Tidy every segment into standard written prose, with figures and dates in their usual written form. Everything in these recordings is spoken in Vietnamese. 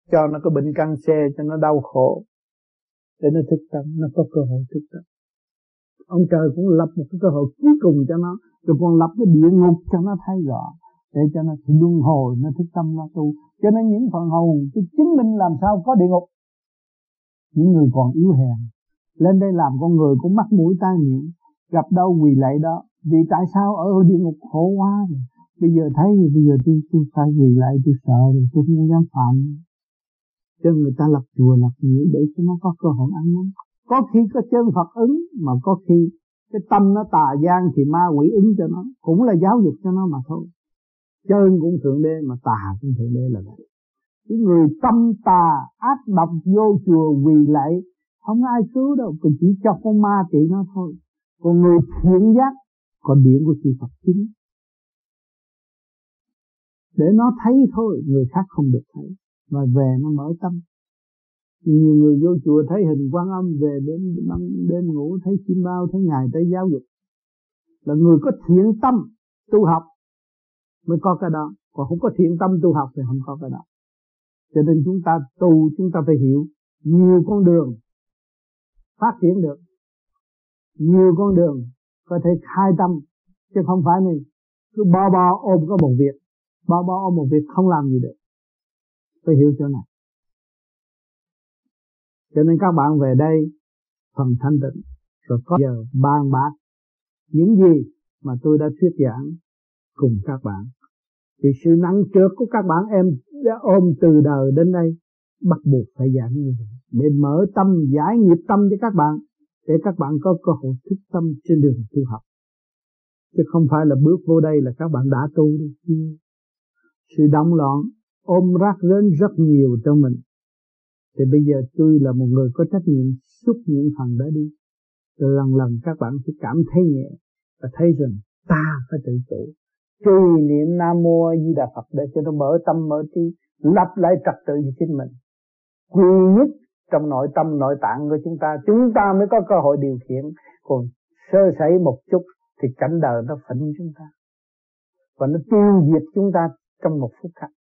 cho nó cái bệnh cancer, cho nó đau khổ, để nó thức tâm, nó có cơ hội thức tâm. Ông trời cũng lập một cái cơ hội cuối cùng cho nó, rồi còn lập cái địa ngục cho nó thấy rõ, để cho nó luân hồi, nó thức tâm nó tu. Cho nên những phần hồn cái chứng minh làm sao có địa ngục. Những người còn yếu hèn lên đây làm con người cũng mắt mũi tai miệng, gặp đâu quỳ lạy đó. Vì tại sao ở địa ngục khổ quá rồi. Bây giờ thấy thì bây giờ tôi phải quỳ lại, tôi sợ rồi, tôi không dám phạm. Cho người ta lập chùa lập nghĩa để cho nó có cơ hội ăn năn. Có khi có chân Phật ứng, mà có khi cái tâm nó tà gian thì ma quỷ ứng cho nó, cũng là giáo dục cho nó mà thôi. Chân cũng thượng đế mà tà cũng thượng đế là vậy. Cái người tâm tà ác độc vô chùa quỳ lạy không ai cứu đâu, chỉ cho con ma trị nó thôi. Còn người thiện giác có điện của chư Phật chính, để nó thấy thôi, người khác không được thấy, mà về nó mở tâm. Nhiều người vô chùa thấy hình Quan Âm, về đêm ngủ thấy chim bao, thấy ngài tới giáo dục. Là người có thiện tâm tu học mới có cái đó, còn không có thiện tâm tu học thì không có cái đó. Cho nên chúng ta tu, chúng ta phải hiểu nhiều con đường phát triển được, nhiều con đường có thể khai tâm, chứ không phải này cứ bo ôm có một việc, bo ôm một việc không làm gì được. Phải hiểu chỗ này. Cho nên các bạn về đây phần thanh tịnh, rồi có giờ bàn bạc những gì mà tôi đã thuyết giảng cùng các bạn. Vì sự nặng trược của các bạn em đã ôm từ đời đến đây, bắt buộc phải giảng như vậy, để mở tâm, giải nghiệp tâm cho các bạn, để các bạn có cơ hội thức tâm trên đường tu học. Chứ không phải là bước vô đây là các bạn đã tu đâu. Sự động loạn, ôm rác rến rất nhiều trong mình. Thì bây giờ tôi là một người có trách nhiệm xúc những phần đó đi. Rồi lần lần các bạn sẽ cảm thấy nhẹ và thấy rằng ta phải tự chủ. Trì niệm Nam Mô A Di Đà Phật để cho nó mở tâm mở trí, lập lại trật tự cho chính mình. Quy nhất trong nội tâm nội tạng của chúng ta mới có cơ hội điều khiển. Còn sơ sẩy một chút thì cảnh đời nó phỉnh chúng ta, và nó tiêu diệt chúng ta trong một phút khắc.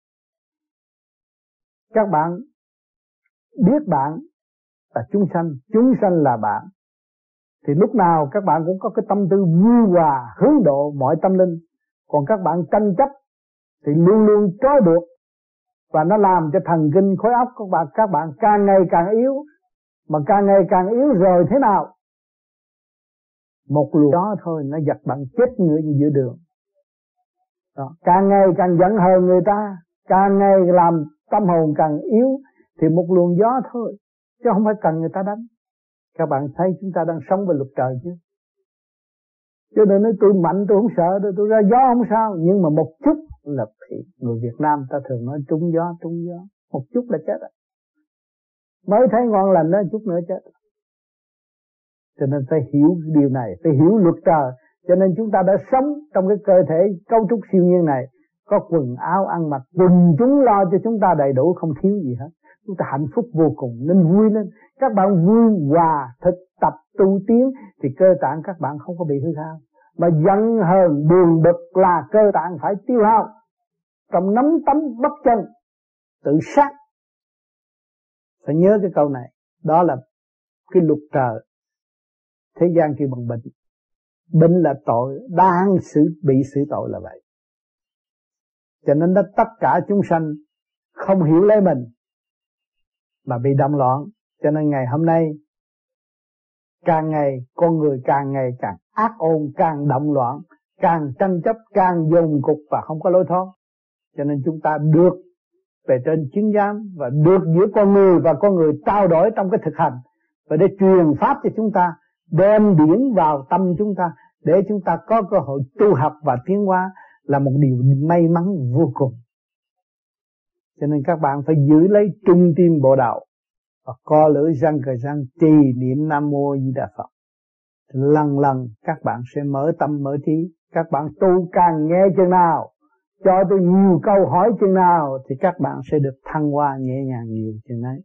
Các bạn biết bạn là chúng sanh là bạn, thì lúc nào các bạn cũng có cái tâm tư vui hòa hướng độ mọi tâm linh. Còn các bạn tranh chấp thì luôn luôn trói buộc, và nó làm cho thần kinh khối óc của các bạn càng ngày càng yếu. Mà càng ngày càng yếu rồi thế nào? Một luồng gió thôi nó giật bạn chết người giữa đường. Đó. Càng ngày càng giận hờn người ta, càng ngày làm tâm hồn càng yếu, thì một luồng gió thôi, chứ không phải cần người ta đánh. Các bạn thấy chúng ta đang sống về luật trời chứ. Cho nên nói tôi mạnh tôi không sợ đâu, tôi ra gió không sao. Nhưng mà một chút là thì người Việt Nam ta thường nói trúng gió. Một chút là chết rồi. Mới thấy ngon lành đó, chút nữa chết. Cho nên phải hiểu điều này, phải hiểu luật trời. Cho nên chúng ta đã sống trong cái cơ thể cấu trúc siêu nhiên này, có quần áo ăn mặc, quần chúng lo cho chúng ta đầy đủ, không thiếu gì hết. Chúng ta hạnh phúc vô cùng nên vui lên. Các bạn vui hòa thực tập tu tiến thì cơ tạng các bạn không có bị hư hao. Mà giận hờn buồn bực là cơ tạng phải tiêu hao. Trong nắm tấm bắp chân tự sát. Phải nhớ cái câu này. Đó là cái luật trời. Thế gian kêu bằng bệnh. Bệnh là tội, đang bị xử tội là vậy. Cho nên tất cả chúng sanh không hiểu lấy mình mà bị động loạn. Cho nên ngày hôm nay càng ngày con người càng ngày càng ác ôn, càng động loạn, càng tranh chấp, càng dồn cục và không có lối thoát. Cho nên chúng ta được về trên chứng giám và được giữa con người và con người trao đổi trong cái thực hành, và để truyền pháp cho chúng ta, đem điển vào tâm chúng ta để chúng ta có cơ hội tu học và tiến hóa là một điều may mắn vô cùng. Cho nên các bạn phải giữ lấy trung tim bộ đạo và co lưỡi răng cờ răng trì niệm Nam Mô A Di Đà Phật. Lần lần các bạn sẽ mở tâm mở trí. Các bạn tu càng nghe chừng nào, cho tôi nhiều câu hỏi chừng nào, thì các bạn sẽ được thăng hoa nhẹ nhàng nhiều chừng ấy.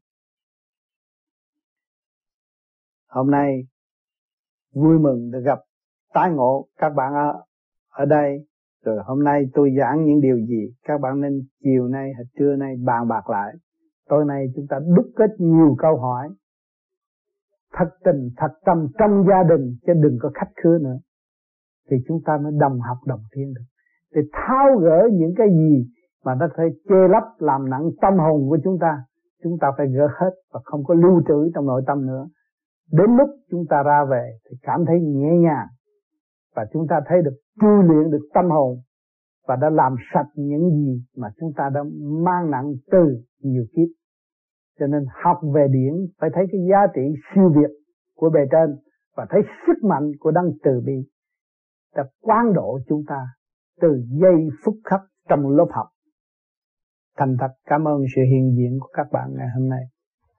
Hôm nay vui mừng được gặp tái ngộ các bạn ở đây. Rồi hôm nay tôi giảng những điều gì, các bạn nên chiều nay hay trưa nay bàn bạc lại Tối nay chúng ta đúc kết nhiều câu hỏi thật tình thật tâm trong gia đình, chứ đừng có khách khứa nữa, thì chúng ta mới đồng học đồng tiến được, để tháo gỡ những cái gì mà nó phải che lấp làm nặng tâm hồn của chúng ta phải gỡ hết và không có lưu trữ trong nội tâm nữa. Đến lúc chúng ta ra về thì cảm thấy nhẹ nhàng, và chúng ta thấy được tu luyện được tâm hồn, và đã làm sạch những gì mà chúng ta đã mang nặng từ nhiều kiếp. Cho nên học về điển phải thấy cái giá trị siêu việt của bề trên, và thấy sức mạnh của đấng từ bi đã quán độ chúng ta từ giây phút khắc trong lớp học. Thành thật cảm ơn sự hiện diện của các bạn ngày hôm nay.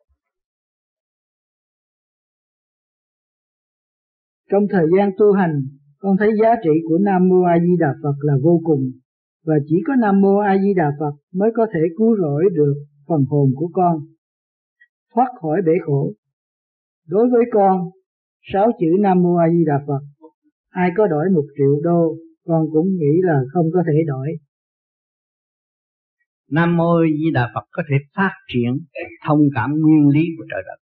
Trong thời gian tu hành, con thấy giá trị của Nam Mô A Di Đà Phật là vô cùng, và chỉ có Nam Mô A Di Đà Phật mới có thể cứu rỗi được phần hồn của con, thoát khỏi bể khổ. Đối với con, 6 chữ Nam Mô A Di Đà Phật, ai có đổi 1 triệu đô, con cũng nghĩ là không có thể đổi. Nam Mô A Di Đà Phật có thể phát triển thông cảm nguyên lý của trời đất.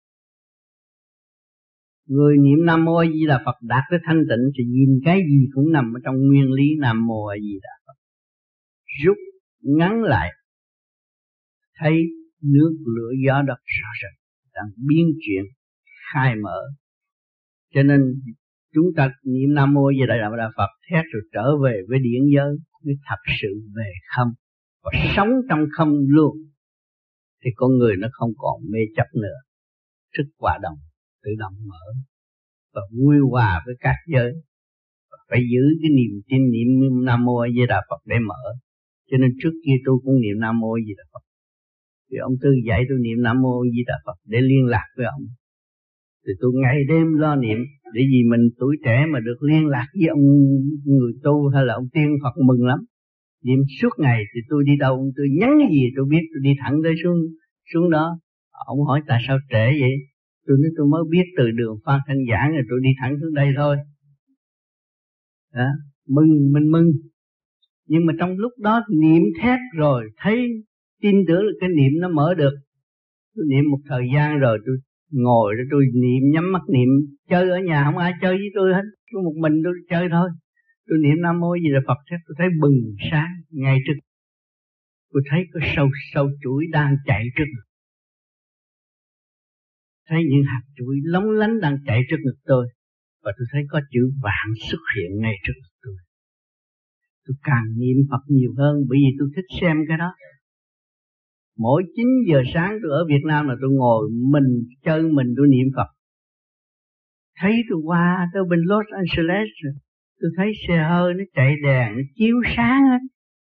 Người niệm Nam Mô A Di Đà Phật đạt tới thanh tịnh thì nhìn cái gì cũng nằm ở trong nguyên lý Nam Mô A Di Đà Phật. Rút ngắn lại, thấy nước lửa gió đất rõ rệt đang biến chuyển khai mở. Cho nên chúng ta niệm Nam Mô A Di Đà Phật thét rồi trở về với điển giới, mới thật sự về không và sống trong không luôn, thì con người nó không còn mê chấp nữa, thức hòa đồng tự động mở và vui hòa với các giới. Phải giữ cái niềm tin niệm Nam Mô A Di Đà Phật để mở. Cho nên trước kia tôi cũng niệm Nam Mô A Di Đà Phật, thì ông Tư dạy tôi niệm Nam Mô A Di Đà Phật để liên lạc với ông. Thì tôi ngày đêm lo niệm, để vì mình tuổi trẻ mà được liên lạc với ông người tu hay là ông tiên Phật mừng lắm. Niệm suốt ngày thì tôi đi đâu tôi nhắn cái gì tôi biết, tôi đi thẳng tới xuống đó. Ông hỏi tại sao trễ vậy? Tôi nói tôi mới biết từ đường Phan Thanh Giảng rồi tôi đi thẳng xuống đây thôi. Đó, mình mừng. Nhưng mà trong lúc đó niệm thét rồi thấy tin tưởng là cái niệm nó mở được. Tôi niệm một thời gian rồi tôi ngồi rồi tôi niệm, nhắm mắt niệm, chơi ở nhà không ai chơi với tôi hết, tôi một mình tôi chơi thôi. Tôi niệm Nam Mô Di Đà Phật, tôi thấy bừng sáng ngay trước. Tôi thấy có sâu chuỗi đang chạy trước ngực. Thấy những hạt chuỗi lóng lánh đang chạy trước ngực tôi. Và tôi thấy có chữ vạn xuất hiện ngay trước ngực tôi. Tôi càng niệm Phật nhiều hơn, bởi vì tôi thích xem cái đó. Mỗi 9 giờ sáng tôi ở Việt Nam là tôi ngồi mình chân mình tôi niệm Phật. Thấy tôi qua tới bên Los Angeles rồi, tôi thấy xe hơi nó chạy đèn, nó chiếu sáng hết.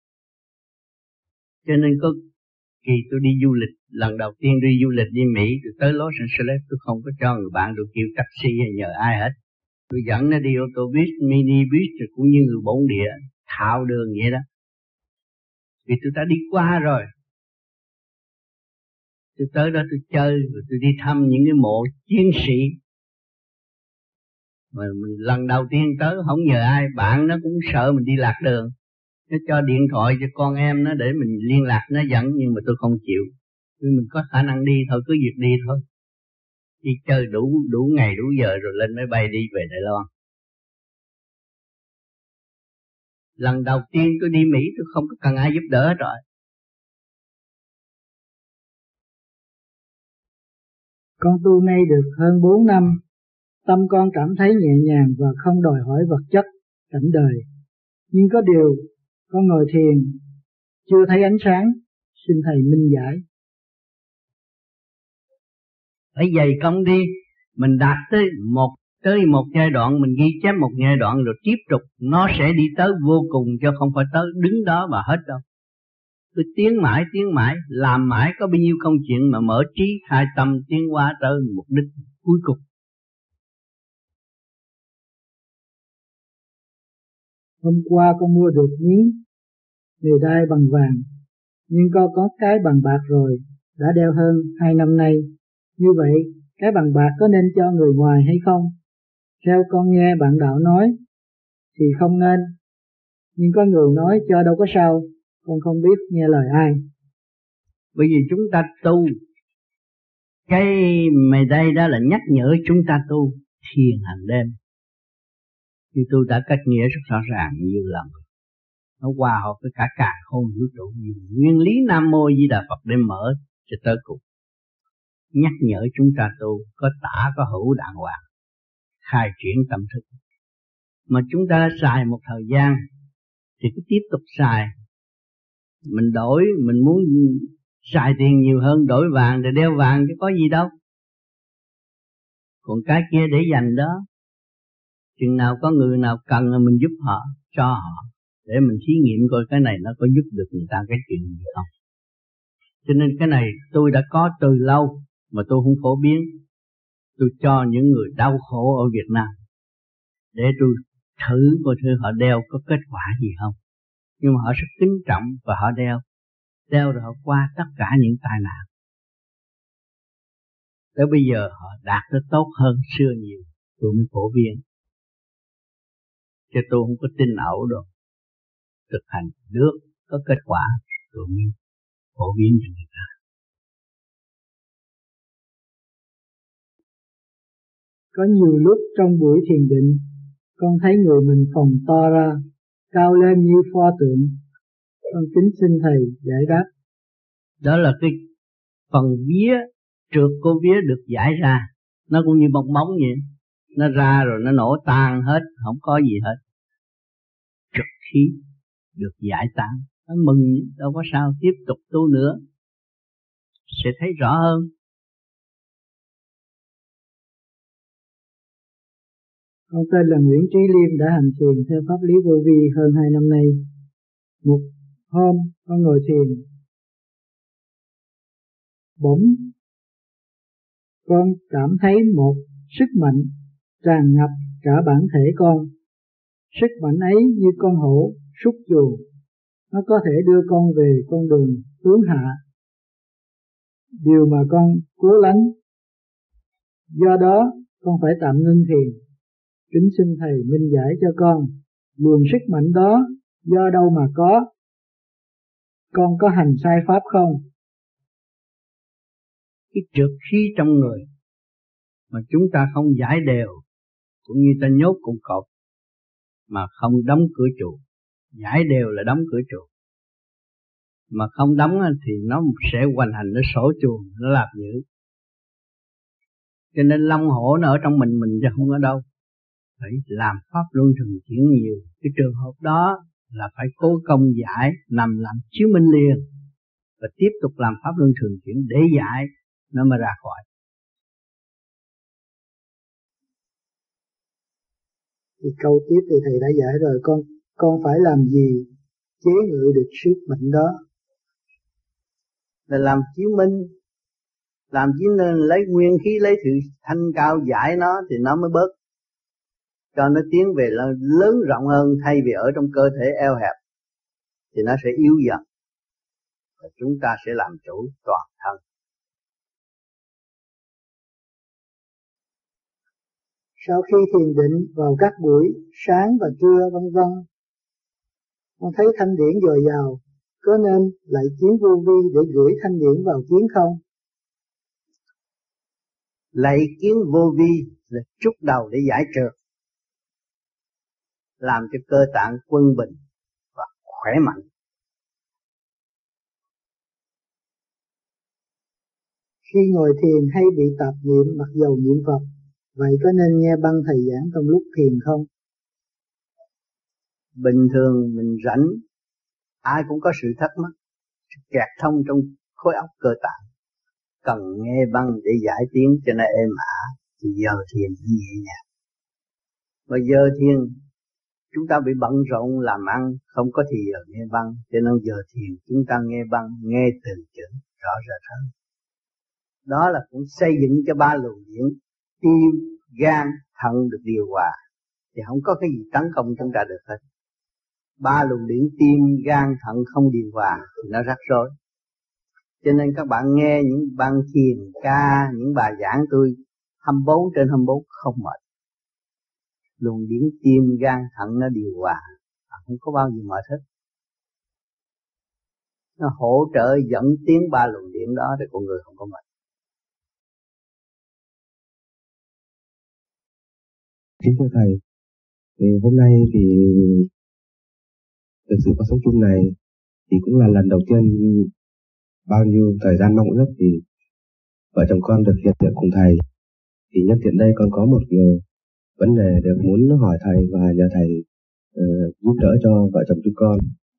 Cho nên có kỳ tôi đi du lịch, lần đầu tiên đi du lịch đi Mỹ, tôi tới Los Angeles tôi không có cho người bạn tôi kêu taxi hay nhờ ai hết. Tôi dẫn nó đi ô tô buýt, mini buýt rồi cũng như người bổn địa, thạo đường vậy đó. Vì tôi đã đi qua rồi. Tôi tới đó tôi chơi, rồi tôi đi thăm những cái mộ chiến sĩ. Mà mình lần đầu tiên tới không nhờ ai, bạn nó cũng sợ mình đi lạc đường. Nó cho điện thoại cho con em nó để mình liên lạc nó dẫn, nhưng mà tôi không chịu. Vì mình có khả năng đi thôi, cứ việc đi thôi. Đi chơi đủ ngày đủ giờ rồi lên máy bay đi về Đài Loan. Lần đầu tiên tôi đi Mỹ tôi không có cần ai giúp đỡ hết rồi. Con tu nay được hơn 4 năm, tâm con cảm thấy nhẹ nhàng và không đòi hỏi vật chất, cảnh đời. Nhưng có điều, con ngồi thiền, chưa thấy ánh sáng, xin Thầy minh giải. Phải dày công đi, mình đạt tới một giai đoạn, mình ghi chép một giai đoạn rồi tiếp tục, nó sẽ đi tới vô cùng, chứ không phải tới đứng đó mà hết đâu. Cứ tiến mãi, làm mãi, có bao nhiêu công chuyện mà mở trí khai tâm tiến hóa tới mục đích cuối cùng. Hôm qua con mua được miếng nghề đai bằng vàng, nhưng con có cái bằng bạc rồi, đã đeo hơn 2 năm nay. Như vậy, cái bằng bạc có nên cho người ngoài hay không? Theo con nghe bạn đạo nói thì không nên, nhưng có người nói cho đâu có sao, con không biết nghe lời ai. Bởi vì chúng ta tu, cái mày đây đó là nhắc nhở chúng ta tu thiền hàng đêm. Thì tôi đã cách nghĩa rất rõ ràng nhiều lần. Nó hòa hợp với cả càn khôn vũ trụ, nguyên lý Nam Mô Di Đà Phật để mở cho tới cùng. Nhắc nhở chúng ta tu có tả có hữu đàng hoàng, khai triển tâm thức. Mà chúng ta đã xài một thời gian thì cứ tiếp tục xài. Mình đổi, mình muốn xài tiền nhiều hơn đổi vàng thì đeo vàng chứ có gì đâu. Còn cái kia để dành đó, chừng nào có người nào cần là mình giúp họ, cho họ, để mình thí nghiệm coi cái này nó có giúp được người ta cái chuyện gì không. Cho nên cái này tôi đã có từ lâu mà tôi không phổ biến. Tôi cho những người đau khổ ở Việt Nam để tôi thử coi thử họ đeo có kết quả gì không. Nhưng mà họ rất kính trọng và họ đeo rồi họ qua tất cả những tai nạn. Tới bây giờ họ đạt được tốt hơn xưa nhiều, tôi mới phổ biến. Chứ tôi không có tin ẩu đâu. Thực hành được có kết quả tôi mới phổ biến cho người ta. Có nhiều lúc trong buổi thiền định, con thấy người mình phồng to ra, cao lên như pho tượng. Con kính xin Thầy giải đáp. Đó là cái phần vía, trượt của vía được giải ra. Nó cũng như bong bóng vậy. Nó ra rồi nó nổ tan hết, không có gì hết. Trượt khí được giải tán. Nó mừng, đâu có sao, tiếp tục tu nữa. Sẽ thấy rõ hơn. Con tên là Nguyễn Trí Liêm, đã hành thiền theo pháp lý vô vi hơn 2 năm nay. Một hôm con ngồi thiền, bỗng con cảm thấy một sức mạnh tràn ngập cả bản thể con. Sức mạnh ấy như con hổ súc chuồng, nó có thể đưa con về con đường hướng hạ, điều mà con cố lánh. Do đó con phải tạm ngưng thiền. Kính xin Thầy minh giải cho con, luồng sức mạnh đó do đâu mà có? Con có hành sai pháp không? Cái trượt khí trong người mà chúng ta không giải đều, cũng như ta nhốt con cọp mà không đóng cửa chuồng. Giải đều là đóng cửa chuồng, mà không đóng thì nó sẽ hoành hành, nó sổ chuồng, nó làm dữ. Cho nên long hổ nó ở trong mình chứ không ở đâu. Phải làm pháp luân thường chuyển nhiều. Cái trường hợp đó là phải cố công giải, nằm làm chiếu minh liền, và tiếp tục làm pháp luân thường chuyển để giải, nó mới ra khỏi. Thì câu tiếp thì Thầy đã giải rồi. Con phải làm gì chế ngự được sức mạnh đó? Là làm chiếu minh. Làm chiếu minh lấy nguyên khí, lấy sự thanh cao giải nó thì nó mới bớt, cho nó tiến về lớn rộng hơn, thay vì ở trong cơ thể eo hẹp thì nó sẽ yếu dần, và chúng ta sẽ làm chủ toàn thân. Sau khi thiền định vào các buổi sáng và trưa vân vân, con thấy thanh điển dồi dào, có nên lại chiến vô vi để gửi thanh điển vào chiến không? Lạy kiến vô vi là chút đầu để giải trượt, làm cho cơ tạng quân bình và khỏe mạnh. Khi ngồi thiền hay bị tạp niệm mặc dầu niệm Phật, vậy có nên nghe băng Thầy giảng trong lúc thiền không? Bình thường mình rảnh, ai cũng có sự thắc mắc, kẹt thông trong khối óc cơ tạng, cần nghe băng để giải tiến cho nó êm ả, thì giờ thiền nhẹ nhàng. Mà giờ thiền chúng ta bị bận rộn làm ăn, không có thì giờ nghe băng, cho nên giờ thiền chúng ta nghe băng, nghe từng chữ rõ rệt hơn. Đó là cũng xây dựng cho 3 luồng điển tim, gan, thận được điều hòa, thì không có cái gì tấn công chúng ta được hết. 3 luồng điển tim, gan, thận không điều hòa thì nó rắc rối. Cho nên các bạn nghe những băng thiền ca, những bài giảng tôi 24/24 không mệt. Luồng điển tim, gan, thận nó điều hòa, không có bao giờ mệt hết. Nó hỗ trợ dẫn tiến 3 luồng điển đó thì con người không có mệt. Kính thưa thầy, thì hôm nay thì được sự có sống chung này thì cũng là lần đầu tiên bao nhiêu thời gian mong ước thì vợ chồng con được hiện diện cùng thầy. Thì nhân tiện đây con có một vấn đề được muốn hỏi thầy và nhờ thầy giúp đỡ cho vợ chồng chúng con.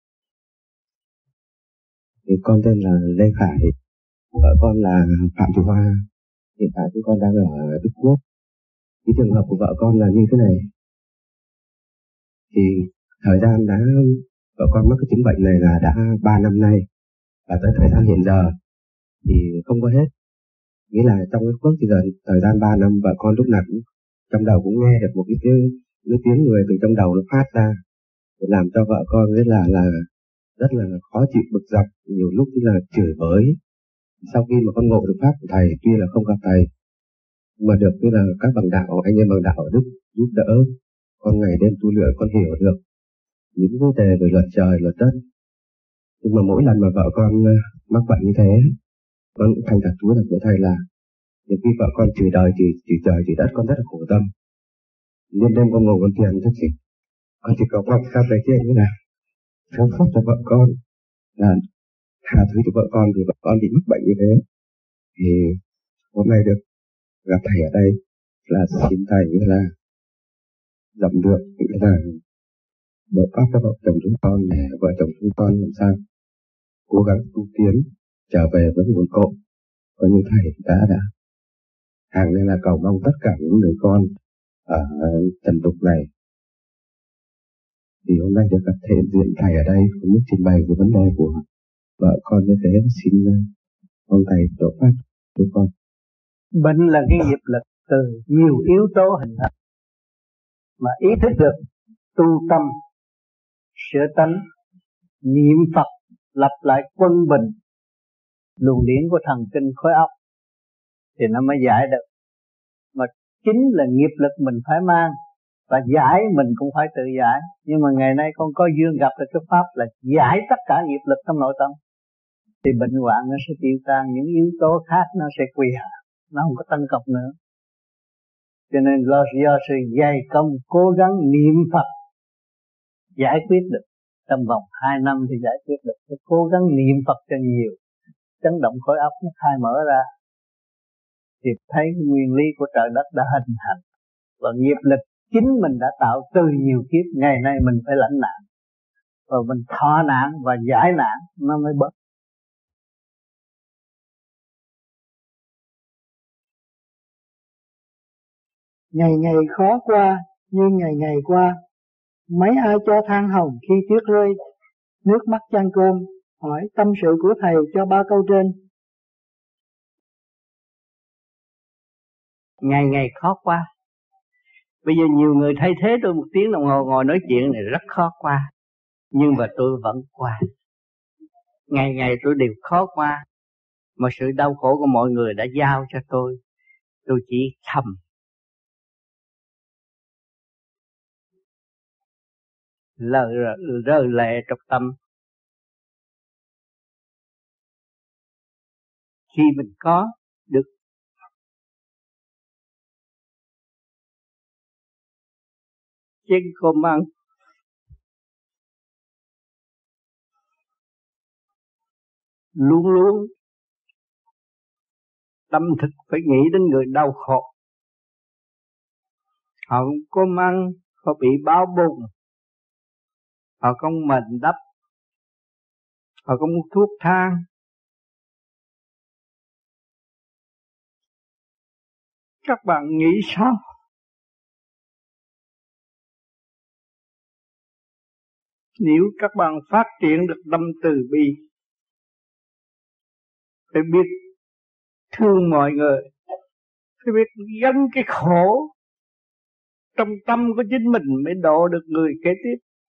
Thì con tên là Lê Khải, vợ con là Phạm Thị Hoa. Hiện tại chúng con đang ở Đức Quốc. Cái trường hợp của vợ con là như thế này. Thì thời gian vợ con mắc cái chứng bệnh này là đã 3 năm nay, và tới thời gian hiện giờ thì không có hết. Nghĩa là trong cái phước thì thời gian 3 năm vợ con lúc nào cũng trong đầu cũng nghe được một cái tiếng người từ trong đầu nó phát ra, để làm cho vợ con rất là khó chịu, bực dọc, nhiều lúc là chửi bới. Sau khi mà con ngộ được pháp của thầy, tuy là không gặp thầy mà được như là các bằng đạo, anh em bằng đạo ở Đức giúp đỡ con ngày đêm tu luyện, con hiểu được những vấn đề về luật trời, luật đất. Nhưng mà mỗi lần mà vợ con mắc bệnh như thế, con cũng thành thật thú thật với thầy là nhiều khi vợ con chửi đời, chửi trời, chửi đất, con rất là khổ tâm. Nên đêm con ngồi con thiền con chỉ có mong sao về kia như là chăm sóc cho vợ con, là tha thứ cho vợ con vì vợ con bị mắc bệnh như thế. Thì hôm nay được gặp thầy ở đây là xin thầy là dặm được, nghĩa là bộ pháp cho vợ chồng chúng con, để vợ chồng chúng con làm sao cố gắng tu tiến trở về với nguồn cội, coi như thầy đã hàng nên là cầu mong tất cả những người con ở trần tục này. Thì hôm nay được gặp thể diện thầy ở đây cũng muốn trình bày cái vấn đề của vợ con như thế, xin mong thầy đổ phát chúng con. Bệnh là cái nghiệp lực từ nhiều yếu tố hình thành, mà ý thức được tu tâm, sửa tánh, niệm Phật, lập lại quân bình luồng điển của thần kinh khối óc thì nó mới giải được. Mà chính là nghiệp lực mình phải mang, và giải mình cũng phải tự giải. Nhưng mà ngày nay con có duyên gặp được cái pháp là giải tất cả nghiệp lực trong nội tâm, thì bệnh hoạn nó sẽ tiêu tan, những yếu tố khác nó sẽ quỳ hạ, nó không có tăng cọc nữa. Cho nên do sự dày công cố gắng niệm Phật giải quyết được. Trong vòng 2 năm thì giải quyết được. Phải cố gắng niệm Phật cho nhiều, chấn động khối óc nó khai mở ra, thì thấy nguyên lý của trời đất đã hình thành. Và nghiệp lực chính mình đã tạo từ nhiều kiếp, ngày nay mình phải lãnh nạn, và mình thọ nạn và giải nạn nó mới bớt. Ngày ngày khó qua như ngày ngày qua, mấy ai cho than hồng khi tuyết rơi, nước mắt chan cơm, hỏi tâm sự của thầy cho 3 câu trên. Ngày ngày khó qua. Bây giờ nhiều người thay thế tôi 1 tiếng đồng hồ ngồi nói chuyện này rất khó qua, nhưng mà tôi vẫn qua. Ngày ngày tôi đều khó qua, mà sự đau khổ của mọi người đã giao cho tôi chỉ thầm rơi lệ trong tâm. Khi mình có được chén cơm ăn, luôn luôn tâm thực phải nghĩ đến người đau khổ. Họ không có ăn, họ bị báo bùng, họ không mền đắp, họ không mua thuốc thang. Các bạn nghĩ sao? Nếu các bạn phát triển được tâm từ bi, phải biết thương mọi người, phải biết gánh cái khổ trong tâm của chính mình mới độ được người kế tiếp.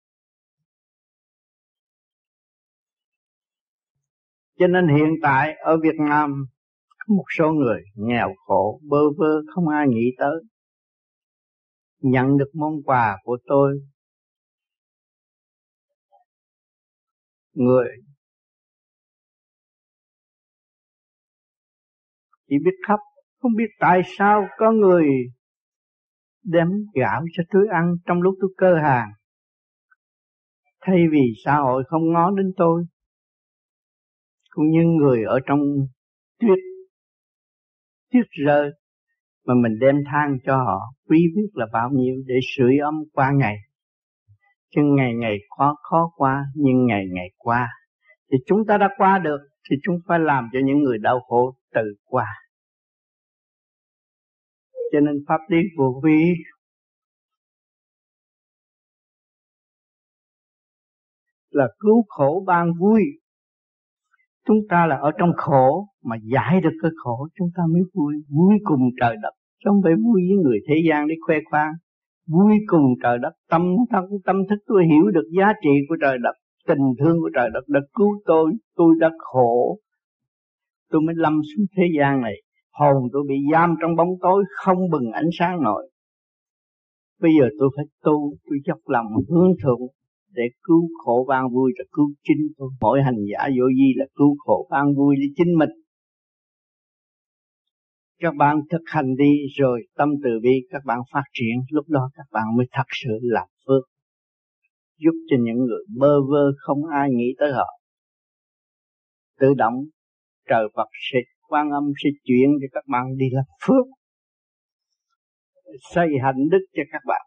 Cho nên hiện tại ở Việt Nam có một số người nghèo khổ bơ vơ không ai nghĩ tới. Nhận được món quà của tôi, người chỉ biết khóc, không biết tại sao có người đem gạo cho tôi ăn trong lúc tôi cơ hàng. Thay vì xã hội không ngó đến tôi, cũng như người ở trong tuyết rơi, mà mình đem than cho họ, quý biết là bao nhiêu để sưởi ấm qua ngày. Chứ ngày ngày khó qua, nhưng ngày ngày qua. Thì chúng ta đã qua được, thì chúng phải làm cho những người đau khổ tự qua. Cho nên pháp lý vô vi là cứu khổ ban vui. Chúng ta là ở trong khổ mà giải được cái khổ, chúng ta mới vui, vui cùng trời đất. Chứ không phải vui với người thế gian để khoe khoang. Vui cùng trời đất, tâm thức tôi hiểu được giá trị của trời đất, tình thương của trời đất đã cứu tôi đã khổ. Tôi mới lâm xuống thế gian này, hồn tôi bị giam trong bóng tối, không bừng ánh sáng nổi. Bây giờ tôi phải tu, tôi dốc lòng hướng thượng để cứu khổ ban vui, là cứu chính tôi. Mỗi hành giả vô vi là cứu khổ ban vui để chính mình. Các bạn thực hành đi rồi tâm từ bi các bạn phát triển, lúc đó các bạn mới thật sự làm phước, giúp cho những người bơ vơ không ai nghĩ tới họ. Tự động trời Phật sẽ Quan Âm sẽ chuyển cho các bạn đi làm phước, xây hạnh đức cho các bạn.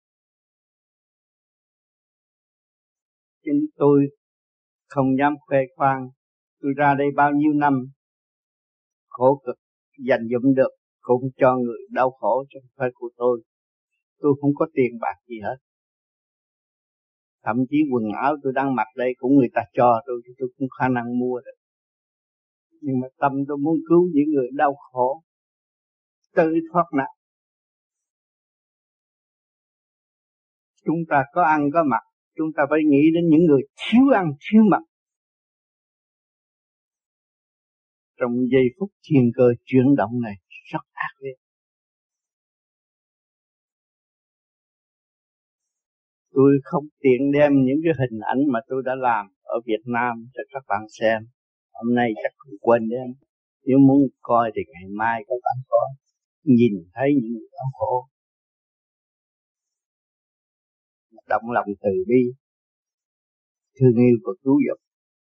Chứ tôi không dám khoe khoang, tôi ra đây bao nhiêu năm khổ cực dành dụm được cũng cho người đau khổ chứ không phải của tôi. Tôi không có tiền bạc gì hết. Thậm chí quần áo tôi đang mặc đây cũng người ta cho tôi không khả năng mua được. Nhưng mà tâm tôi muốn cứu những người đau khổ, tự thoát nạn. Chúng ta có ăn có mặc, chúng ta phải nghĩ đến những người thiếu ăn thiếu mặc. Trong giây phút thiên cơ chuyển động này rất ác liệt. Tôi không tiện đem những cái hình ảnh mà tôi đã làm ở Việt Nam cho các bạn xem. Hôm nay chắc không quên đem. Nếu muốn coi thì ngày mai các bạn coi. Nhìn thấy những người đau khổ, động lòng từ bi, thương yêu và cứu giúp.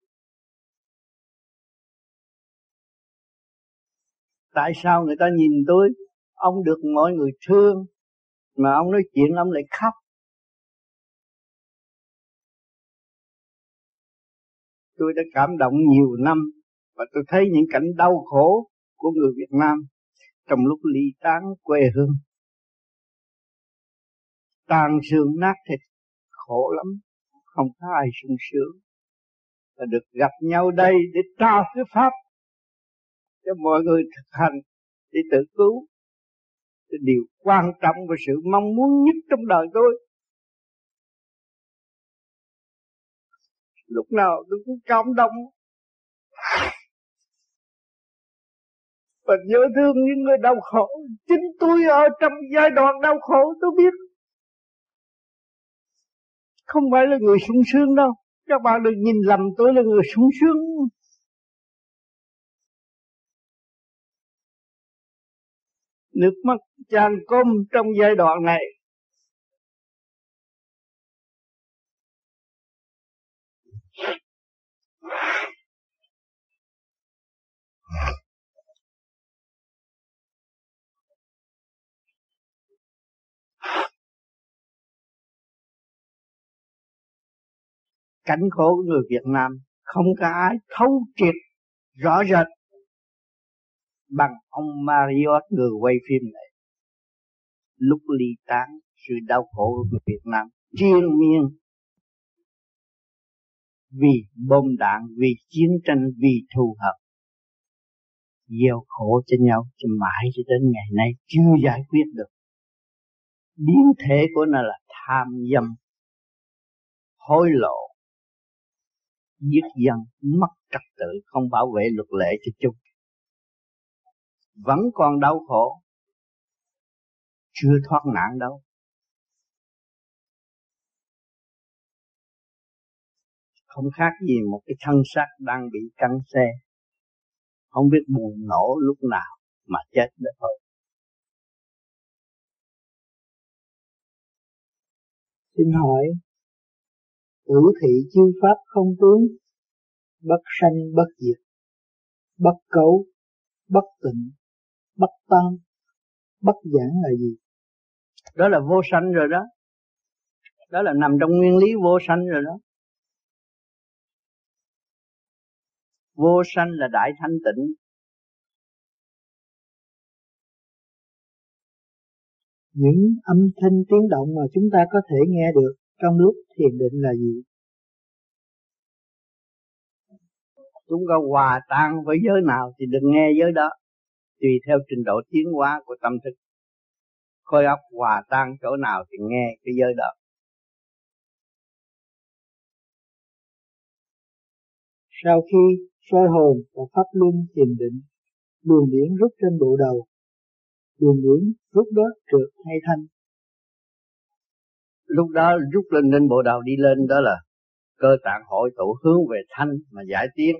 Tại sao người ta nhìn tôi, ông được mọi người thương, mà ông nói chuyện ông lại khóc? Tôi đã cảm động nhiều năm, và tôi thấy những cảnh đau khổ của người Việt Nam trong lúc ly tán quê hương. Tàn xương nát thịt, khổ lắm, không có ai sung sướng. Và được gặp nhau đây để trao cái pháp cho mọi người thực hành để tự cứu. Cái điều quan trọng và sự mong muốn nhất trong đời tôi. Lúc nào tôi cũng cảm động và nhớ thương những người đau khổ. Chính tôi ở trong giai đoạn đau khổ tôi biết. Không phải là người sung sướng đâu. Các bạn đừng nhìn lầm tôi là người sung sướng. Nước mắt tràn công trong giai đoạn này. Cảnh khổ của người Việt Nam không có ai thấu triệt rõ rệt bằng ông Marriott, người quay phim này. Lúc ly tán, sự đau khổ của người Việt Nam triền miên vì bom đạn, vì chiến tranh, vì thù hận, gieo khổ cho nhau cho mãi cho đến ngày nay chưa giải quyết được. Biến thể của nó là tham dâm, hối lộ, giết dân, mất trật tự, không bảo vệ luật lệ cho chúng. Vẫn còn đau khổ, chưa thoát nạn đâu. Không khác gì một cái thân xác đang bị căng xe, không biết bùng nổ lúc nào. mà chết đó thôi. Xin hỏi, tử thị chư pháp không tướng, bất sanh bất diệt, bất cấu, bất tịnh, bất tăng, bất giảng là gì? Đó là vô sanh rồi đó. Đó là nằm trong nguyên lý vô sanh rồi đó. Vô sanh là đại thanh tịnh. Những âm thanh tiếng động mà chúng ta có thể nghe được trong lúc thiền định là gì? Chúng ta hòa tan với giới nào thì đừng nghe giới đó. Tùy theo trình độ tiến hóa của tâm thức. Khối óc hòa tan chỗ nào thì nghe cái giới đó. Sau khi soi hồn và pháp luân thiền định, luồng điển rút trên bộ đầu, luồng điển rút đó trượt hay thanh? Lúc đó rút lên trên bộ đầu đi lên, đó là cơ tạng hội tụ hướng về thanh mà giải tiến.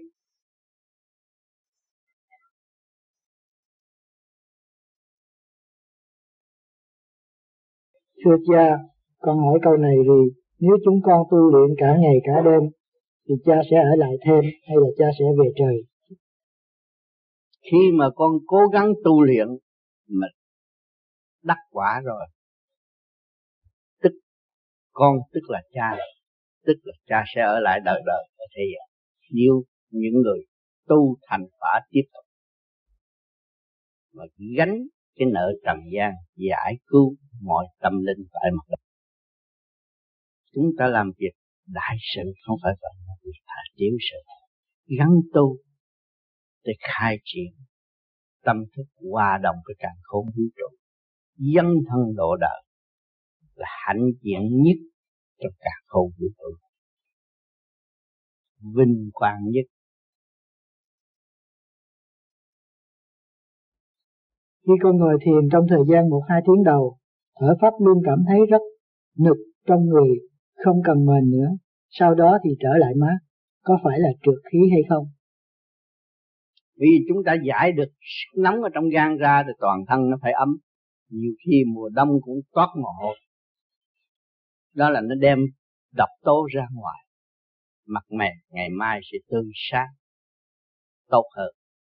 Thưa cha, con hỏi câu này vì nếu chúng con tu luyện cả ngày cả đêm thì cha sẽ ở lại thêm hay là cha sẽ về trời? Khi mà con cố gắng tu luyện mà đắc quả rồi, tức là cha, tức là cha sẽ ở lại đời đời ở thế gian. Như những người tu thành quả tiếp tục mà gánh cái nợ trần gian, giải cứu mọi tâm linh tại mặt đất. Chúng ta làm việc đại sự không phải vậy, mà việc tiểu sự, gắn tu để khai triển tâm thức hòa đồng với càn khôn vũ trụ, dấn thân độ đời là hạnh diện nhất trong càn khôn vũ trụ, vinh quang nhất. Khi con ngồi thiền trong thời gian 1-2 tiếng đầu, thở pháp luôn cảm thấy rất nực trong người, không cần mền nữa, sau đó thì trở lại mát, có phải là trượt khí hay không? Vì chúng ta giải được nóng ở trong gan ra thì toàn thân nó phải ấm. Nhiều khi mùa đông cũng toát mồ hôi. Đó là nó đem độc tố ra ngoài. Mặt mày ngày mai sẽ tươi sáng, tốt hơn.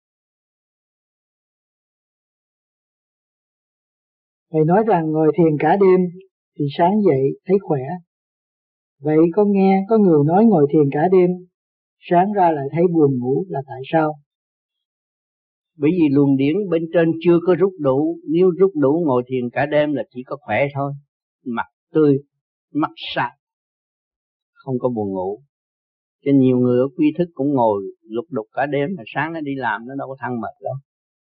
Thầy nói rằng ngồi thiền cả đêm thì sáng dậy thấy khỏe. Vậy con nghe có người nói ngồi thiền cả đêm, sáng ra lại thấy buồn ngủ là tại sao? Bởi vì luồng điển bên trên chưa có rút đủ. Nếu rút đủ ngồi thiền cả đêm là chỉ có khỏe thôi. Mặt tươi, mắt sáng, không có buồn ngủ. Cho nhiều người ở quy thức cũng ngồi lục đục cả đêm, mà sáng nó đi làm nó đâu có thăng mệt đâu.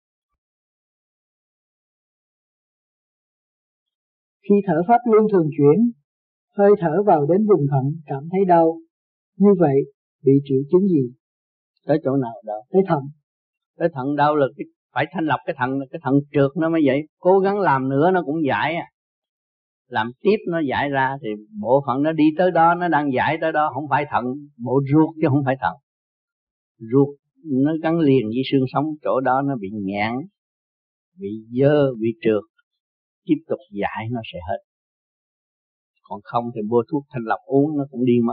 Khi thở pháp luân thường chuyển, hơi thở vào đến vùng thận cảm thấy đau. Như vậy bị triệu chứng gì? Tới chỗ nào đâu? Tới thận. Tới thận đau là phải thanh lọc cái thận trượt nó mới vậy. Cố gắng làm nữa nó cũng giải à. Làm tiếp nó giải ra thì bộ phận nó đi tới đó, nó đang giải tới đó, không phải thận, bộ ruột chứ không phải thận. Ruột nó gắn liền với xương sống, chỗ đó nó bị nghẹn, bị dơ, bị trượt, tiếp tục giải nó sẽ hết. Còn không thì mua thuốc thanh lọc uống nó cũng đi mất.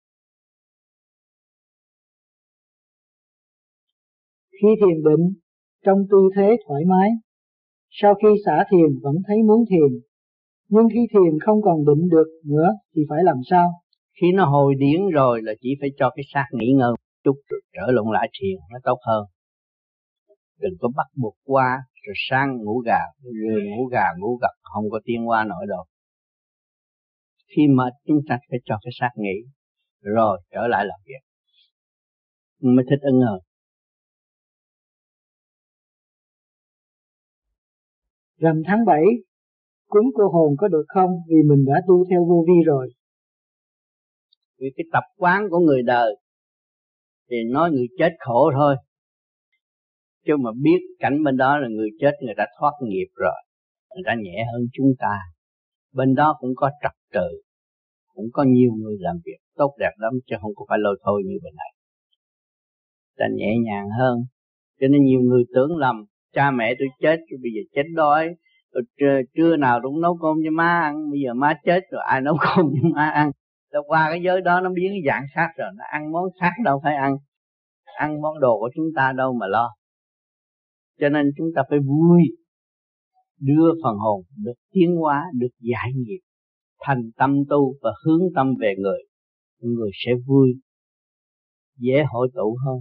Khi thiền định, trong tư thế thoải mái, sau khi xả thiền vẫn thấy muốn thiền, nhưng khi thiền không còn định được nữa thì phải làm sao? Khi nó hồi điển rồi là chỉ phải cho cái xác nghỉ ngơi một chút rồi trở lộn lại thiền nó tốt hơn. Đừng có bắt buộc qua rồi sáng ngủ gà, rồi ngủ gật không có tiến qua nổi đâu. Khi mệt chúng ta phải cho cái xác nghỉ rồi trở lại làm việc mới thích ứng hơn. Rằm tháng 7 cúng cô hồn có được không? Vì mình đã tu theo vô vi rồi. Vì cái tập quán của người đời thì nói người chết khổ thôi, chứ mà biết cảnh bên đó là người chết người ta thoát nghiệp rồi, người ta nhẹ hơn chúng ta. Bên đó cũng có trật tự, cũng có nhiều người làm việc tốt đẹp lắm, chứ không có phải lôi thôi như bên này. Ta nhẹ nhàng hơn, cho nên nhiều người tưởng lầm cha mẹ tôi chết rồi bây giờ chết đói, rồi trưa nào cũng nấu cơm cho má ăn, bây giờ má chết rồi ai nấu cơm cho má ăn. Rồi qua cái giới đó nó biến cái dạng khác rồi, nó ăn món khác đâu phải ăn món đồ của chúng ta đâu mà lo. Cho nên chúng ta phải vui, đưa phần hồn được tiến hóa, được giải nghiệp, thành tâm tu và hướng tâm về người sẽ vui, dễ hội tụ hơn.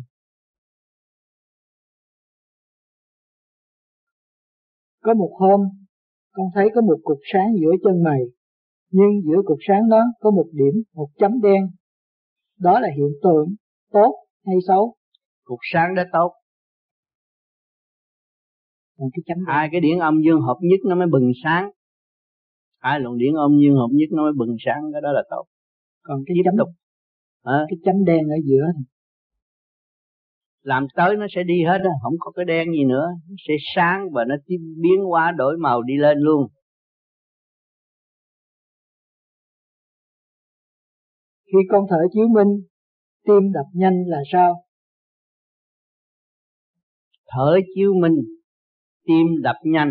Có một hôm, con thấy có một cục sáng giữa chân mày, nhưng giữa cục sáng đó có một điểm, một chấm đen. Đó là hiện tượng tốt hay xấu? Cục sáng đó tốt. Còn cái chấm đen, hai cái điển âm dương hợp nhất nó mới bừng sáng. Hai luồng điển âm dương hợp nhất nó mới bừng sáng, cái đó là tốt. Còn cái chấm đục, cái chấm đen ở giữa làm tới nó sẽ đi hết á, không có cái đen gì nữa, nó sẽ sáng và nó biến hóa đổi màu đi lên luôn. Khi con thở chiếu minh, tim đập nhanh là sao? Thở chiếu minh, tim đập nhanh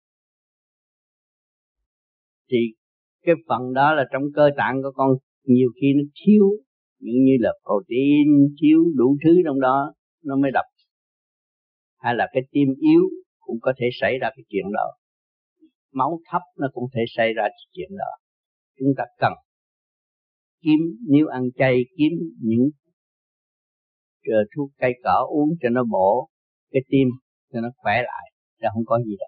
thì cái phần đó là trong cơ tạng của con nhiều khi nó thiếu, như là protein thiếu đủ thứ trong đó nó mới đập. Hay là cái tim yếu cũng có thể xảy ra cái chuyện đó. Máu thấp nó cũng thể xảy ra cái chuyện đó. Chúng ta cần kiếm, nếu ăn chay kiếm những thuốc cây cỏ uống cho nó bổ cái tim, cho nó khỏe lại, chứ không có gì đâu.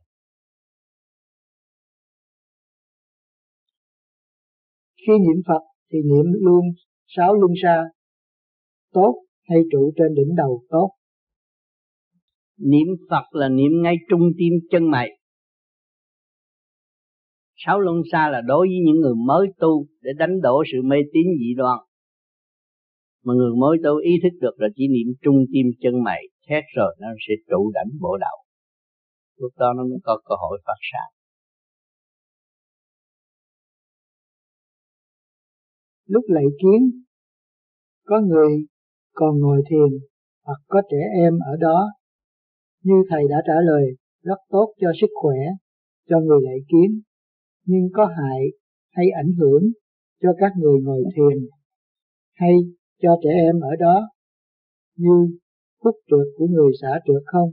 Khi niệm Phật thì niệm luôn 6 luân xa tốt hay trụ trên đỉnh đầu tốt? Niệm Phật là niệm ngay trung tim chân mày. 6 luân xa là đối với những người mới tu để đánh đổ sự mê tín dị đoan. Mà người mới tu ý thức được là chỉ niệm trung tim chân mày, thét rồi nó sẽ trụ đảnh bộ đầu. Lúc đó nó mới có cơ hội phát sáng. Lúc lạy kiến, có người còn ngồi thiền hoặc có trẻ em ở đó, như thầy đã trả lời, rất tốt cho sức khỏe, cho người lạy kiến, nhưng có hại hay ảnh hưởng cho các người ngồi thiền hay cho trẻ em ở đó, như hút trượt của người xả trượt không?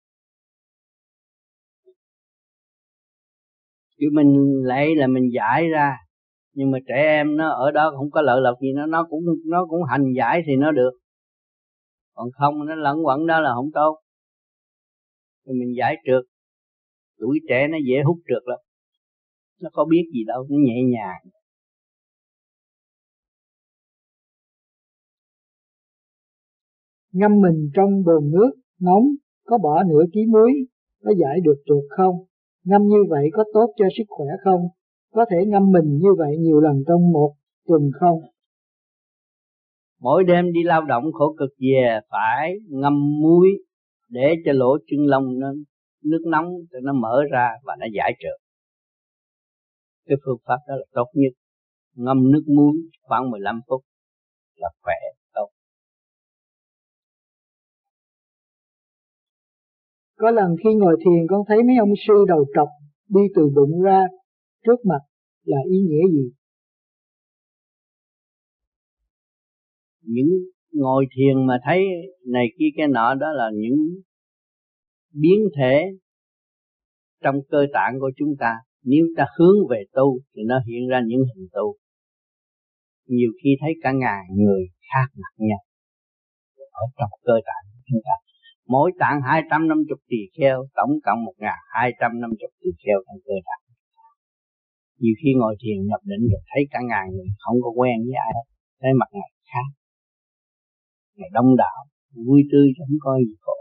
Chứ mình lạy là mình giải ra, nhưng mà trẻ em nó ở đó không có lợi lộc gì, nó cũng hành giải thì nó được. Còn không nó lẫn quẩn đó là không tốt. Thì mình giải trượt, tuổi trẻ nó dễ hút trượt lắm, nó có biết gì đâu, nó nhẹ nhàng. Ngâm mình trong bồn nước nóng, có bỏ nửa ký muối, có giải được trượt không? Ngâm như vậy có tốt cho sức khỏe không? Có thể ngâm mình như vậy nhiều lần trong một tuần không? Mỗi đêm đi lao động khổ cực về phải ngâm muối để cho lỗ chân lông nó nước nóng cho nó mở ra và nó giải trượt. Cái phương pháp đó là tốt nhất. Ngâm nước muối khoảng 15 phút là khỏe, tốt. Có lần khi ngồi thiền con thấy mấy ông sư đầu trọc đi từ bụng ra trước mặt, là ý nghĩa gì? Những ngồi thiền mà thấy này kia cái nọ đó là những biến thể trong cơ tạng của chúng ta. Nếu ta hướng về tu thì nó hiện ra những hình tu. Nhiều khi thấy cả ngàn người khác mặt nhau ở trong cơ tạng của chúng ta. Mỗi tạng 250 tỳ kheo, tổng cộng 1250 tỳ kheo trong cơ tạng. Nhiều khi ngồi thiền nhập định rồi thấy cả ngàn người không có quen với ai, thấy mặt ngày khác, ngày đông đảo, vui tươi không có gì khổ.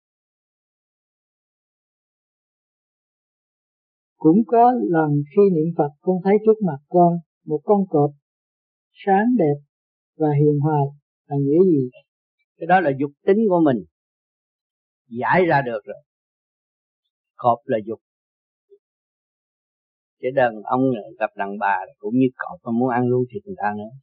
Cũng có lần khi niệm Phật con thấy trước mặt con một con cọp sáng đẹp và hiền hòa, là nghĩa gì? Cái đó là dục tính của mình giải ra được rồi. Cọp là dục. Chứ đàn ông gặp đàn bà cũng như cọp mà muốn ăn luôn thịt người ta nữa.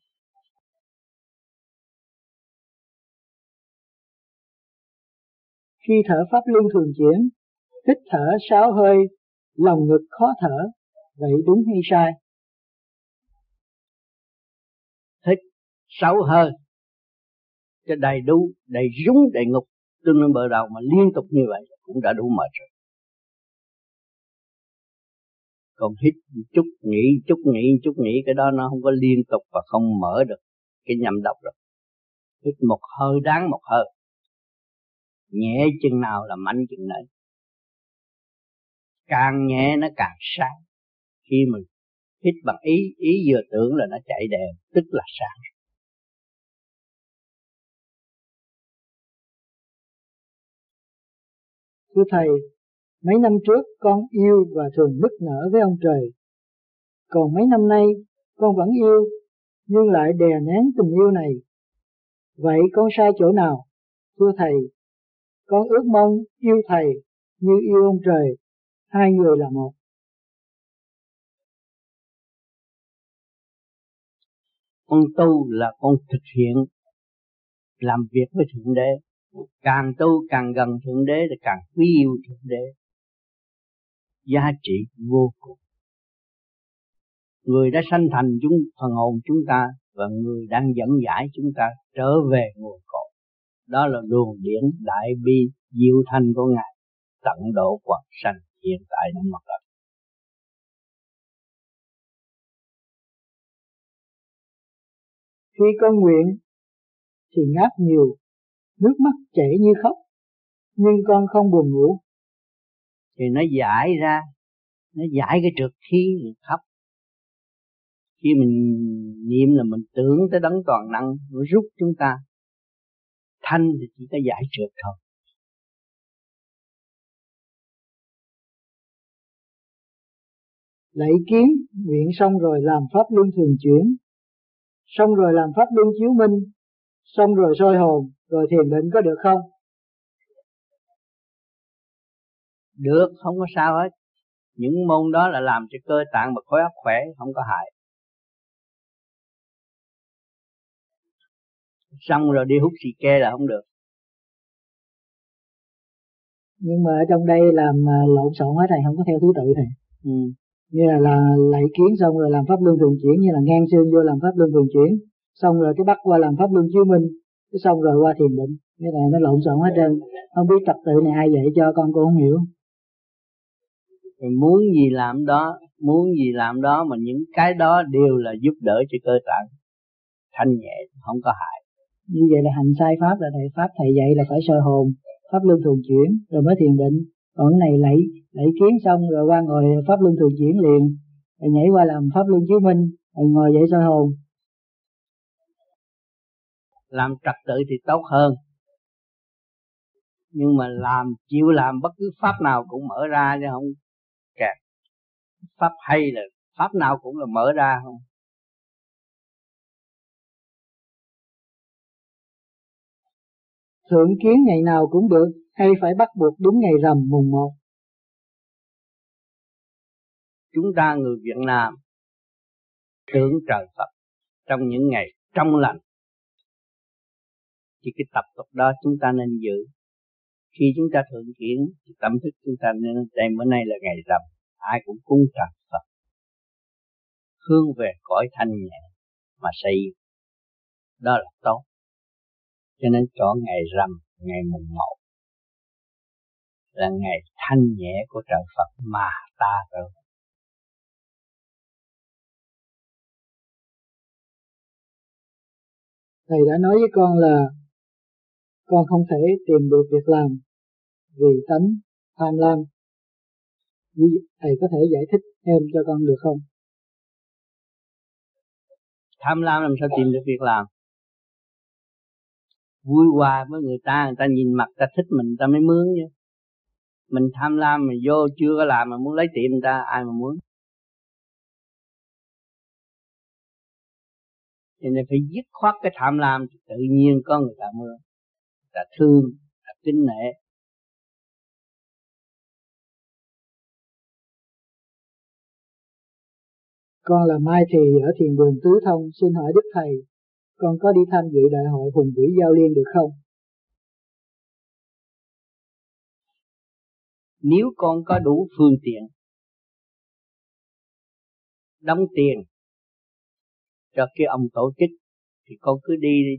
Khi thở pháp luân thường chuyển, hít thở 6 hơi, lòng ngực khó thở, vậy đúng hay sai? Hít 6 hơi cho đầy đủ, đầy rúng, đầy ngục tương lên bờ đầu mà liên tục như vậy cũng đã đủ mệt rồi. Còn hít chút nghỉ, cái đó nó không có liên tục và không mở được cái nhâm đốc rồi. Hít một hơi đáng một hơi, nhẹ chừng nào là mạnh chừng đấy, càng nhẹ nó càng sáng. Khi mình hít bằng ý vừa tưởng là nó chạy đều, tức là sáng. Thưa Thầy, mấy năm trước con yêu và thường nức nở với ông trời. Còn mấy năm nay con vẫn yêu nhưng lại đè nén tình yêu này. Vậy con sai chỗ nào? Thưa Thầy, con ước mong yêu Thầy như yêu ông trời, hai người là một. Con tu là con thực hiện, làm việc với Thượng Đế. Càng tu càng gần Thượng Đế thì càng quý yêu Thượng Đế. Giá trị vô cùng. Người đã sanh thành phần hồn chúng ta và người đang dẫn giải chúng ta trở về nguồn cội. Đó là luồng điển đại bi diệu thanh của Ngài, tận độ quần sanh hiện tại trong mặt đất. Khi con nguyện thì ngáp nhiều, nước mắt chảy như khóc, nhưng con không buồn ngủ. Thì nó giải ra, nó giải cái trượt khí thì khóc. Khi mình niệm là mình tưởng tới đấng toàn năng, nó rút chúng ta. Thanh thì chỉ có giải trượt thôi. Lạy kiến, nguyện xong rồi làm pháp luân thường chuyển, xong rồi làm pháp luân chiếu minh, xong rồi soi hồn, rồi thiền định có được không? Được, không có sao hết. Những môn đó là làm cho cơ tạng và khối óc khỏe, không có hại. Xong rồi đi hút xì ke là không được. Nhưng mà ở trong đây làm lộn xộn hết Thầy, không có theo thứ tự Thầy. Như là lạy kiến xong rồi làm pháp luân thường chuyển, như là ngang xương vô làm pháp luân thường chuyển, xong rồi cái bắt qua làm pháp luân chiếu minh, cái xong rồi qua thiền định. Cái này nó lộn xộn hết trơn. Không biết trật tự này ai dạy cho con cũng không hiểu. Rồi muốn gì làm đó mà những cái đó đều là giúp đỡ cho cơ tạng thanh nhẹ, không có hại. Như vậy là hành sai pháp rồi Thầy. Pháp Thầy dạy là phải soi hồn, pháp luân thường chuyển rồi mới thiền định. Còn cái này lạy kiến xong rồi qua ngồi pháp luân thường chuyển liền, rồi nhảy qua làm pháp luân chiếu minh, rồi ngồi dậy soi hồn. Làm trật tự thì tốt hơn, nhưng mà chịu làm bất cứ pháp nào cũng mở ra chứ không kẹt. Pháp hay là pháp nào cũng là mở ra không. Thượng kiến ngày nào cũng được hay phải bắt buộc đúng ngày rằm mùng 1? Chúng ta người Việt Nam tưởng trời Phật trong những ngày trong lành, thì cái tập tục đó chúng ta nên giữ. Khi chúng ta thượng kiến thì tâm thức chúng ta nên đem bữa nay là ngày rằm, ai cũng cúng trời Phật, hướng về cõi thanh nhẹ mà xây, đó là tốt. Cho nên chọn ngày rằm, ngày mùng 1 là ngày thanh nhẹ của trời Phật mà ta rồi. Thầy đã nói với con là con không thể tìm được việc làm vì tánh tham lam. Thầy có thể giải thích thêm cho con được không? Tham lam làm sao tìm được việc làm? Vui hòa với người ta nhìn mặt ta thích mình ta mới mướn chứ. Mình tham lam mà vô chưa có làm mà muốn lấy tiền người ta, ai mà muốn. Cho nên phải dứt khoát cái tham lam thì tự nhiên có người ta mướn, người ta thương, người ta kính nể. Con là Mai Thì ở thiền đường Tứ Thông, xin hỏi Đức Thầy, con có đi tham dự đại hội Hùng Vĩ Giao Liên được không? Nếu con có đủ phương tiện, đóng tiền cho cái ông tổ chức thì con cứ đi đi.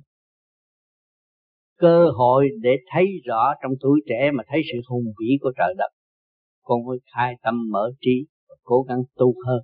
Cơ hội để thấy rõ trong tuổi trẻ mà thấy sự hùng vĩ của trời đất, con mới khai tâm mở trí và cố gắng tu hơn.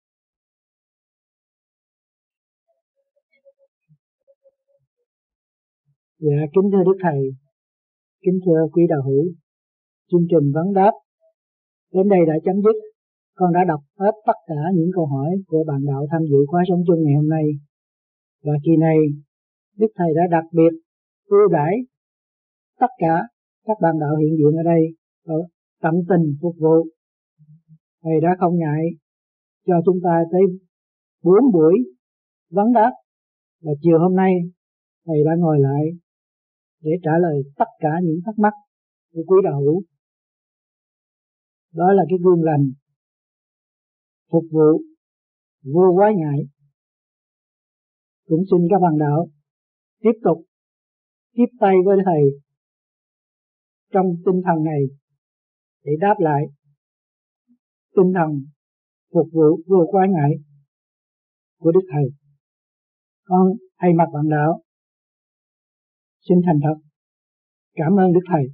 Dạ, kính thưa Đức Thầy, kính thưa quý đạo hữu, chương trình vấn đáp đến đây đã chấm dứt. Con đã đọc hết tất cả những câu hỏi của bạn đạo tham dự khóa sống chung ngày hôm nay. Và kỳ này, Đức Thầy đã đặc biệt ưu đãi tất cả các bạn đạo hiện diện ở đây tận tình phục vụ. Thầy đã không ngại cho chúng ta tới 4 buổi vấn đáp. Và chiều hôm nay, Thầy đã ngồi lại để trả lời tất cả những thắc mắc của quý đạo hữu. Đó là cái gương lành phục vụ vô quái ngại. Cũng xin các bạn đạo tiếp tục tiếp tay với Thầy trong tinh thần này để đáp lại tinh thần phục vụ vô quái ngại của Đức Thầy. Con thay mặt bạn đạo xin thành thật cảm ơn Đức Thầy.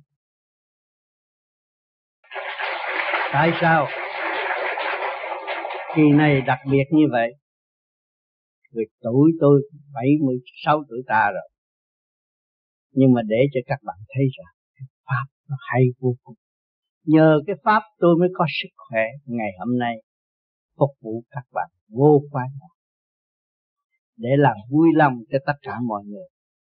Tại sao kỳ này đặc biệt như vậy? Vì tuổi tôi 76 tuổi ta rồi, nhưng mà để cho các bạn thấy rằng cái pháp nó hay vô cùng. Nhờ cái pháp tôi mới có sức khỏe ngày hôm nay phục vụ các bạn vô quái ngại, để làm vui lòng cho tất cả mọi người.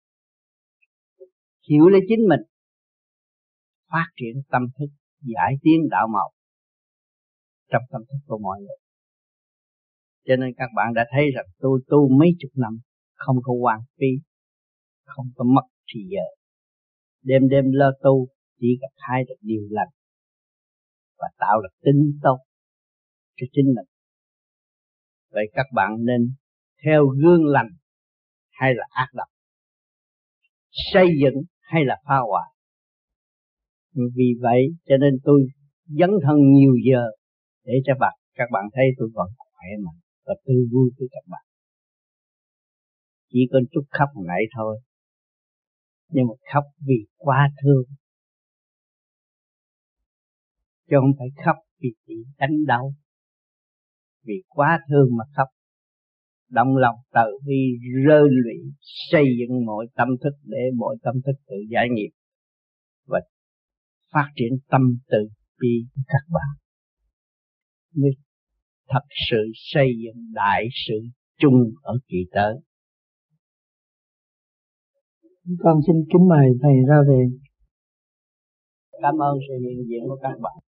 Hiểu lấy chính mình, phát triển tâm thức, giải tiến đạo màu trong tâm thức của mọi người. Cho nên các bạn đã thấy rằng tôi tu mấy chục năm không có hoang phí, không có mất thời giờ. Đêm đêm lo tu chỉ gặp hai được điều lành và tạo được tính tốt cho chính mình. Vậy các bạn nên theo gương lành hay là ác độc, xây dựng hay là phá hoại. Vì vậy cho nên tôi dấn thân nhiều giờ để cho các bạn thấy tôi vẫn khỏe mạnh và tươi vui với các bạn. Chỉ có chút khóc hồi nãy thôi, nhưng mà khóc vì quá thương, chứ không phải khóc vì bị đánh đau. Vì quá thương mà khóc, động lòng từ bi rơi lụy, xây dựng mọi tâm thức để mọi tâm thức tự giải nghiệp và phát triển tâm từ bi của các bạn, mới thật sự xây dựng đại sự chung ở kỳ tới. Con xin kính mời Thầy ra về. Cảm ơn sự hiện diện của các bạn.